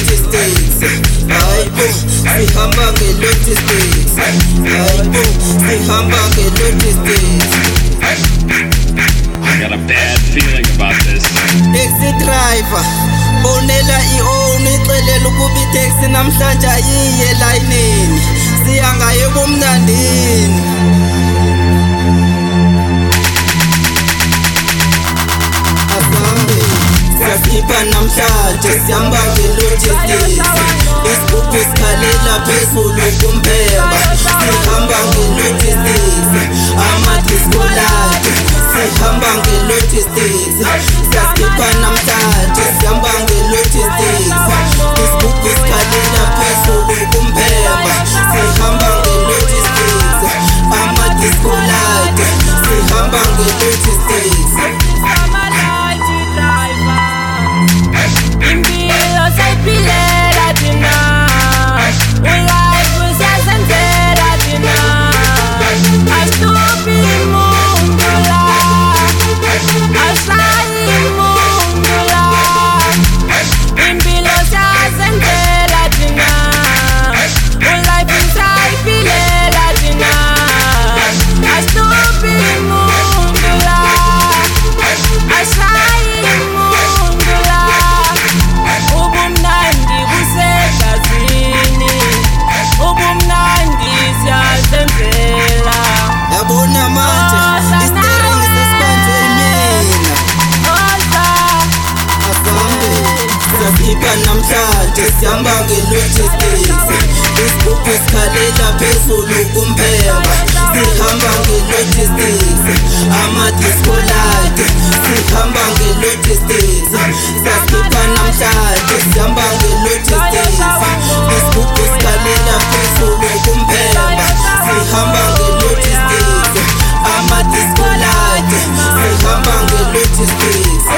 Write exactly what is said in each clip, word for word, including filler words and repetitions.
nge-logistics. Hayibo, sihamba nge-logistics. Hayibo, sihamba nge-logistics. I got a bad feeling about this. Taxi driver, bonela i-own ixelela ukuba itaxi namhlanje ayiye elayinini, siya ngayo ebumnandini. Asambe, siyasiphipha namhlanje sihamba nge-logistics. Isigubhu sikhalela phezulu kumpemba, sihamba nge-logistics. Ama-disco light, sihamba nge-logistics. Siyasiphipha namhlanje sihamba nge-logistics. Isigubhu sikhalela phezulu kumpemba, sihamba nge-logistics. Ama-disco light, sihamba nge-logistics. Siyasiphipha namhlanje sihamba nge-logistics. Isigubhu sikhalela phezulu kumpemba, sihamba nge-logistics. Ama-disco light, sihamba nge-logistics. Siyasiphipha namhlanje sihamba nge-logistics. Isigubhu sikhalela phezulu kumpemba, sihamba nge-logistics. Ama-disco light, sihamba nge-logistics.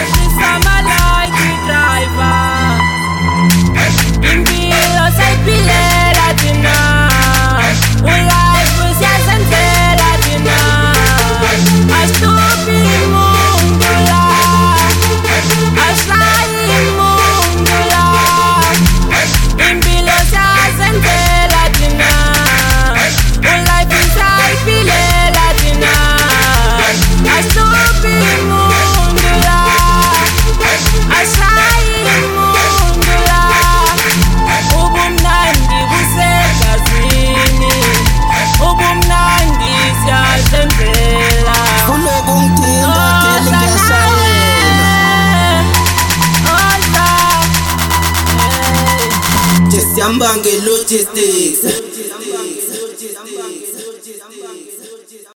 Sihamba nge-logistics.